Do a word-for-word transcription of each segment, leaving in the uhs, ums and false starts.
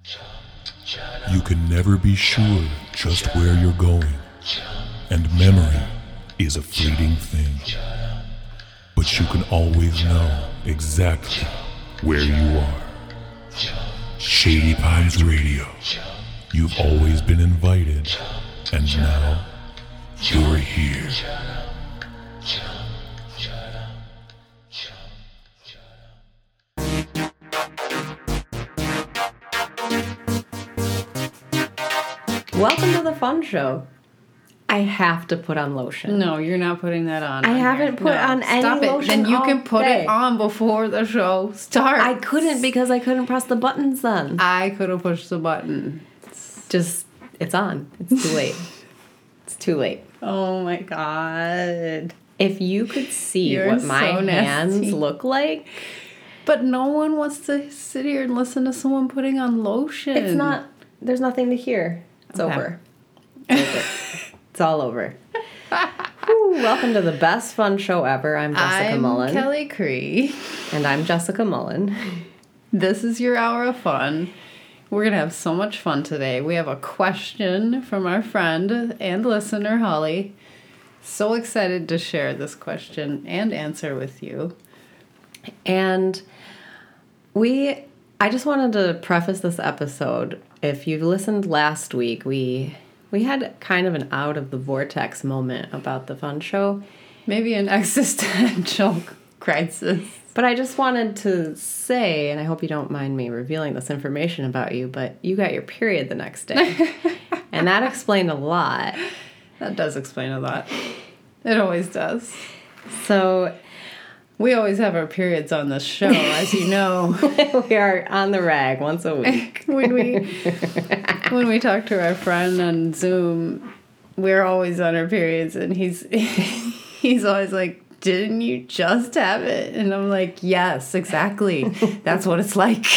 You can never be sure just where you're going, and memory is a fleeting thing. But you can always know exactly where you are. Shady Pines Radio. You've always been invited, and now you're here. Welcome to the fun show. I have to put on lotion. No, you're not putting that on. I on haven't here. put no. on any Stop it. lotion Then you all can put day. it on before the show starts. I couldn't because I couldn't press the buttons then. I could have pushed the button. Just, it's on. It's too late. It's too late. Oh my god. If you could see You're what my so hands nasty. look like. But no one wants to sit here and listen to someone putting on lotion. It's not, there's nothing to hear. It's Okay. over. It's over. It's all over. Woo, welcome to the best fun show ever. I'm Jessica I'm Mullen. Kelly Cree. And I'm Jessica Mullen. This is your hour of fun. We're going to have so much fun today. We have a question from our friend and listener, Holly. So excited to share this question and answer with you. And we, I just wanted to preface this episode. If you listened last week, we we had kind of an out of the vortex moment about the fun show. Maybe an existential crisis. But I just wanted to say, and I hope you don't mind me revealing this information about you, but you got your period the next day. And that explained a lot. That does explain a lot. It always does. So we always have our periods on this show, as you know. We are on the rag once a week. when we when we talk to our friend on Zoom, we're always on our periods, and he's he's always like, "Didn't you just have it?" And I'm like, "Yes, exactly. That's what it's like."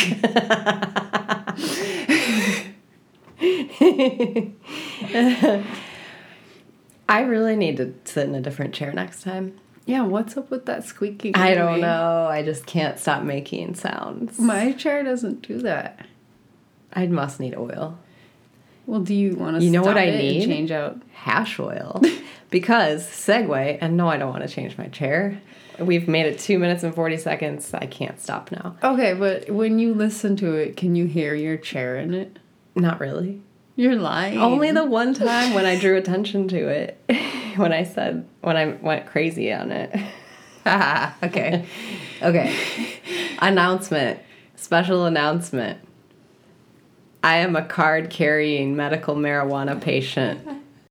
I really need to sit in a different chair next time. Yeah, what's up with that squeaking? I don't noise? know. I just can't stop making sounds. My chair doesn't do that. I must need oil. Well, do you want to You know stop what I it need? and change out? Hash oil. Because, segue, and no, I don't want to change my chair. We've made it two minutes and forty seconds. I can't stop now. Okay, but when you listen to it, can you hear your chair in it? Not really. You're lying. Only the one time when I drew attention to it. When I said, when I went crazy on it. Okay. Okay. Announcement. Special announcement. I am a card-carrying medical marijuana patient.